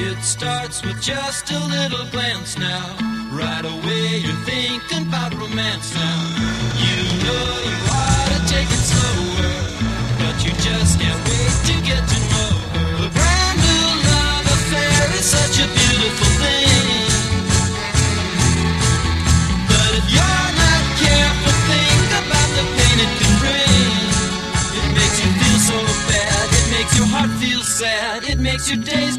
It starts with just a little glance now. Right away you're thinking about romance now. You know you ought to take it slower, but you just can't wait to get to know her. The brand new love affair is such a beautiful thing, but if you're not careful, think about the pain it can bring. It makes you feel so bad, it makes your heart feel sad, it makes your days